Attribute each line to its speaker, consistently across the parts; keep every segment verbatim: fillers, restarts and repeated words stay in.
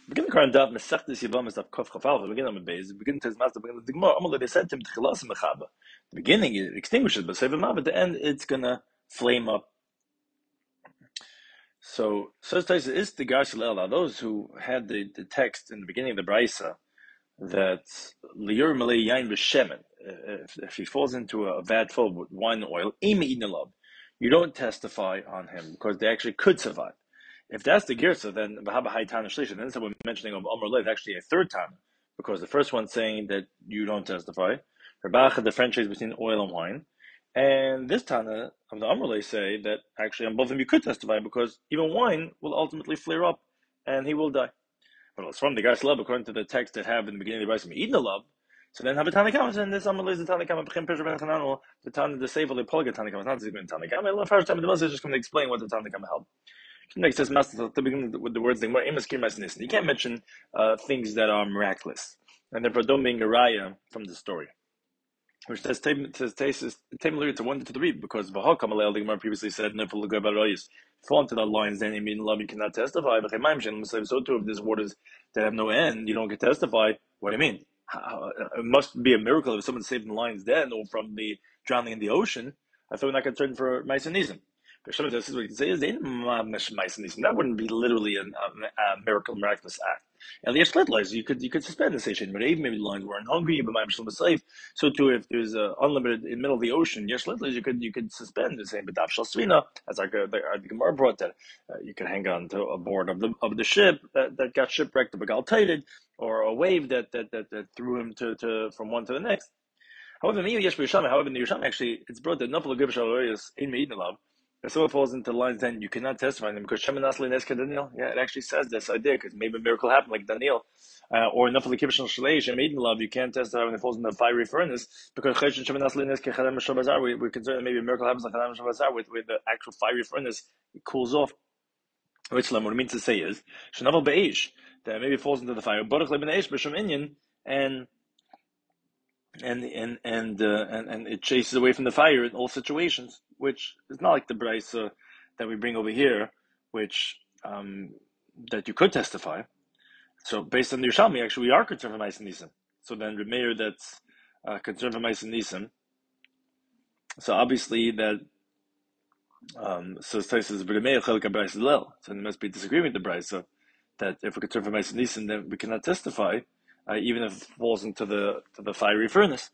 Speaker 1: Begin the Quran daf Masechtas Yevamos daf Kof Chaf Alva. Begin on the base. Begin to his master. Begin the Gemara. Amalei they said to him Tchilas Mechaba. The beginning it extinguishes, but Sefer Mav at the end it's gonna flame up. So says Taisa is the Garshil those who had the, the text in the beginning of the Brisa that Liur Malay Yain B'Shemen. If, if he falls into a vat full with wine and oil, you don't testify on him because they actually could survive. If that's the girsa, then Bahaba Haitana Shlisha, then we're mentioning of Amr is actually a third time, because the first one's saying that you don't testify. Rabacha differentiates between oil and wine. And this Tana of the Amr say that actually on both of them you could testify because even wine will ultimately flare up and he will die. But it's from the guy's love according to the text that have in the beginning of the Brisa, eating the love. So then have a Tanakama, and this Amr is the Tanakama, B'chem Pesha Ben Chananel, the Tana, the Sefer, the Polga Tanakama, it's not the Tanakama. The first time the Moses is just going to explain what the Tanakama held. Next says Master to begin with the words you can't mention uh, things that are miraculous, and therefore don't being a raya from the story, which says says Taim to one to three because Vahakam the Gemara previously said no for fall into the lines then you mean love you cannot testify. But so too if there's waters that have no end you don't get testify. What do you mean? It must be a miracle if someone saved the lions then or from the drowning in the ocean. I thought we're not concerned for Mycenaean. This is what you can say is that wouldn't be literally a, a, a miracle, miraculous act. And the Yeshlet you could you could suspend the station, but even maybe the lions weren't hungry, but my safe. So too, if there's a unlimited in the middle of the ocean, Yeshlet you could you could suspend the same. But Dafshal Svina, as our the, the Gemara brought that uh, you can hang on to a board of the of the ship that, that got shipwrecked, but got tighted, or a wave that that, that, that threw him to, to from one to the next. However, me Yesh however in the Yerushalmi actually it's brought that Nafal Gibshal in Meidin if someone falls into the lines, then you cannot testify on them because Shemin Asli Neska Daniel. Yeah, it actually says this idea because maybe a miracle happened like Daniel, uh, or Nafali Kibshon Shleish and Maiden Love. You can't testify when it falls in the fiery furnace because Chesed Shemin Asli Neska Chadam Shabazar. We we're concerned that maybe a miracle happens like Chadam Shabazar with with the actual fiery furnace. It cools off. Which what it means to say is Shanaval Beish that maybe it falls into the fire. Baruch Leben Eish B'Shem Inyan and. And and and, uh, and and it chases away from the fire in all situations, which is not like the brisa that we bring over here, which um, that you could testify. So based on the Yerushalmi, actually, we are concerned for Ma'asen Nisim. So then the mayor that's uh, concerned for Ma'asen Nisim. So obviously that um, so it says the mayor chelik brisa lel. So there must be disagreement with the brisa that if we're concerned for Ma'asen Nisim, then we cannot testify. Uh, even if it falls into the to the fiery furnace.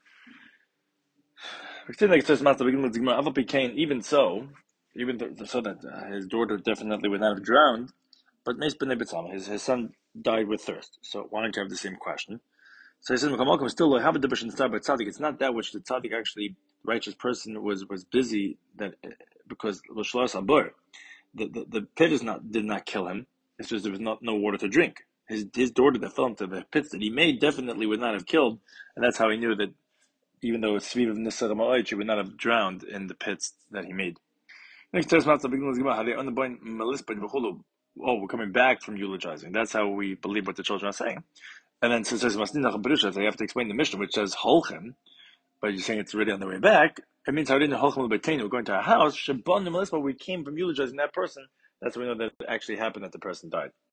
Speaker 1: Even so, even th- so that uh, his daughter definitely would not have drowned, but his his son died with thirst. So why don't you have the same question? So he says, still have a division but tzaddik. It's not that which the tzaddik actually righteous person was was busy that because the the the pit is not did not kill him. It's just there was not no water to drink. His his daughter that fell into the pits that he made definitely would not have killed, and that's how he knew that even though it's Sviv of Nisar Ma'oich, he would not have drowned in the pits that he made. Next test matzah begins with how they on the point oh, we're coming back from eulogizing. That's how we believe what the children are saying. And then since there's Masninach Berusha, they have to explain the Mishnah, which says Holchem, but you're saying it's already on the way back. It means how didn't Holchem Betain, we're going to our house, Shabban but we came from eulogizing that person. That's when we know that it actually happened that the person died.